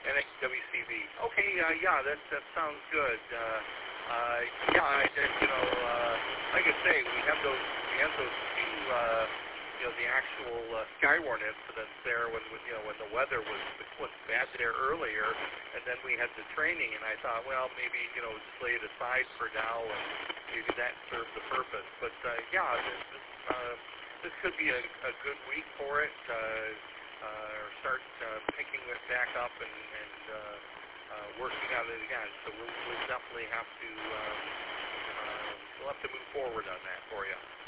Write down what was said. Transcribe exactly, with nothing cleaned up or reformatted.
N X W C V. Okay, uh, yeah, that that sounds good. Uh, uh, yeah, I, I- you know, uh, like I say, we have those we have those two, uh, you know, the actual uh, Skywarn incidents there when when, you know when the weather was was bad there earlier, and then we had the training, and I thought, well, maybe you know just lay it aside for now, and maybe that served the purpose. But uh, yeah, this this, uh, this could be a, a good week for it. Uh, uh, or start uh, picking it back up and, and uh, uh, working on it again. So we'll, we'll definitely have to um, uh, we'll have to move forward on that for you.